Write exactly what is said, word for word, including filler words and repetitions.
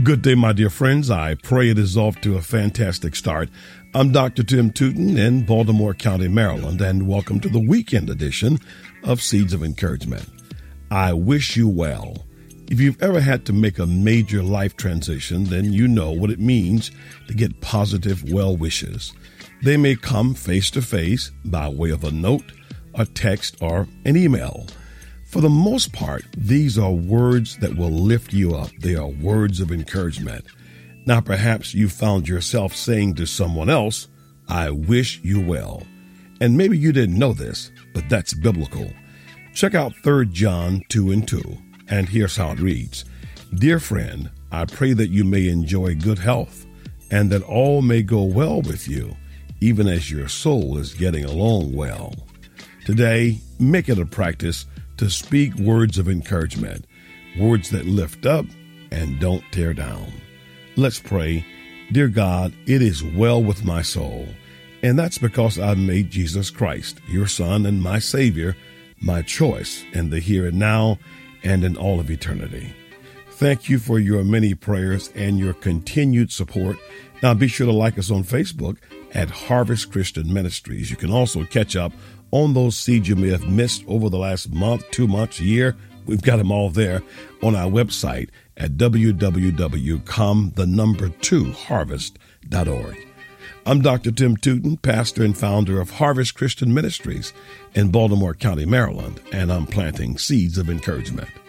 Good day, my dear friends. I pray it is off to a fantastic start. I'm Doctor Tim Tootin in Baltimore County, Maryland, and welcome to the weekend edition of Seeds of Encouragement. I wish you well. If you've ever had to make a major life transition, then you know what it means to get positive well wishes. They may come face to face by way of a note, a text, or an email. For the most part, these are words that will lift you up. They are words of encouragement. Now, perhaps you found yourself saying to someone else, I wish you well. And maybe you didn't know this, but that's biblical. Check out Third John two and two, and here's how it reads. Dear friend, I pray that you may enjoy good health, and that all may go well with you, even as your soul is getting along well. Today, make it a practice to speak words of encouragement, words that lift up and don't tear down. Let's pray. Dear God, it is well with my soul, and that's because I've made Jesus Christ, your Son and my Savior, my choice in the here and now and in all of eternity. Thank you for your many prayers and your continued support. Now be sure to like us on Facebook at Harvest Christian Ministries. You can also catch up on those seeds you may have missed over the last month, two months, year. We've got them all there on our website at w w w dot com the number two harvest dot org. I'm Doctor Tim Tootin, pastor and founder of Harvest Christian Ministries in Baltimore County, Maryland, and I'm planting seeds of encouragement.